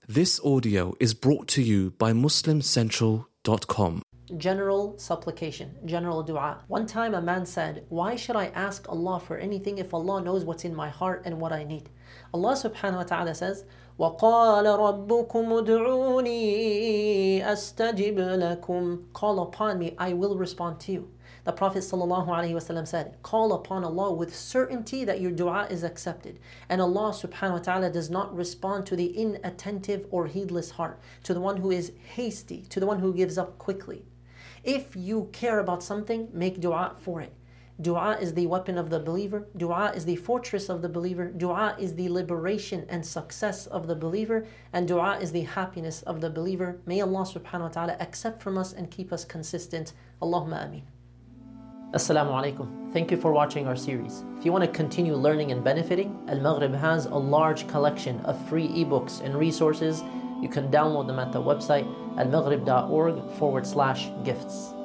This audio is brought to you by MuslimCentral.com. General supplication, general dua. One time a man said, why should I ask Allah for anything if Allah knows what's in my heart and what I need? Allah subhanahu wa ta'ala says, وَقَالَ رَبُّكُمُ ادْعُونِي أَسْتَجِبْ لَكُمْ. Call upon me, I will respond to you. The Prophet ﷺ said, call upon Allah with certainty that your dua is accepted. And Allah subhanahu wa ta'ala does not respond to the inattentive or heedless heart, to the one who is hasty, to the one who gives up quickly. If you care about something, make dua for it. Dua is the weapon of the believer. Dua is the fortress of the believer. Dua is the liberation and success of the believer. And dua is the happiness of the believer. May Allah subhanahu wa ta'ala accept from us and keep us consistent. Allahumma ameen. Assalamu alaikum. Thank you for watching our series. If you want to continue learning and benefiting, Al-Maghrib has a large collection of free ebooks and resources. You can download them at the website almaghrib.org/gifts.